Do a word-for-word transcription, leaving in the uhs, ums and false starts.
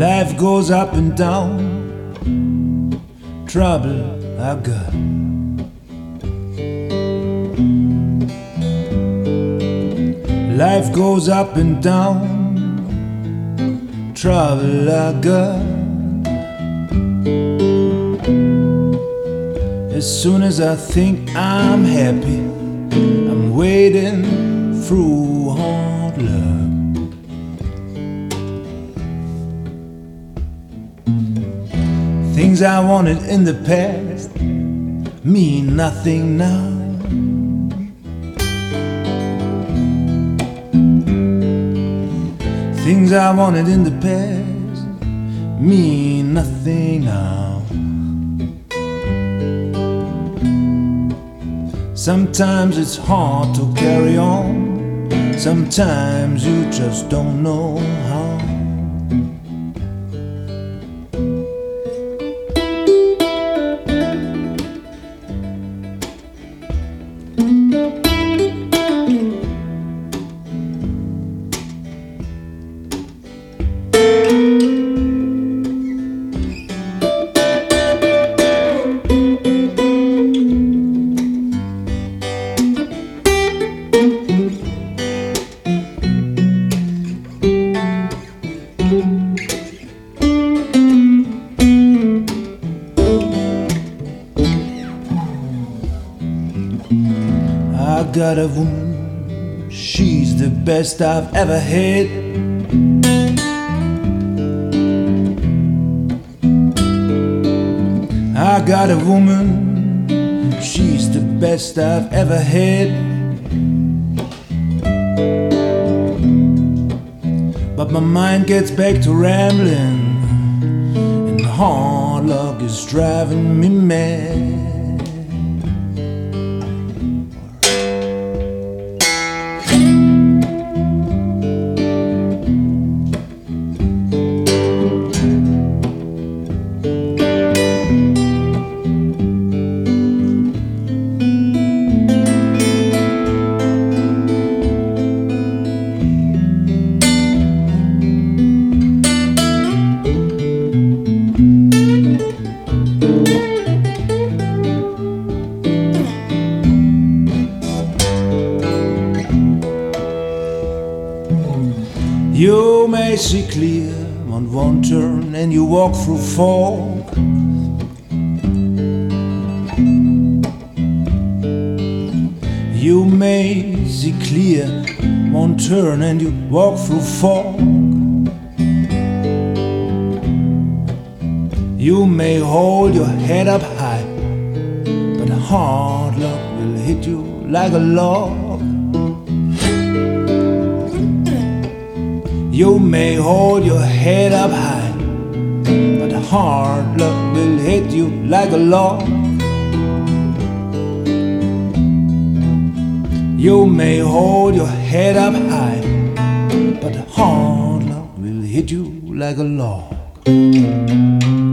Life goes up and down, trouble I got. Life goes up and down, trouble I got. As soon as I think I'm happy, I'm wading through hard luck. Things I wanted in the past mean nothing now. Things I wanted in the past mean nothing now. Sometimes it's hard to carry on, sometimes you just don't know how. I got a woman, she's the best I've ever had. I got a woman, she's the best I've ever had. But my mind gets back to rambling, and hard luck is driving me mad. You may see clear on one turn and you walk through fog. You may see clear one turn and you walk through fog. You may hold your head up high, but hard luck will hit you like a log. You may hold your head up high, but hard luck will hit you like a log. You may hold your head up high, but hard luck will hit you like a log.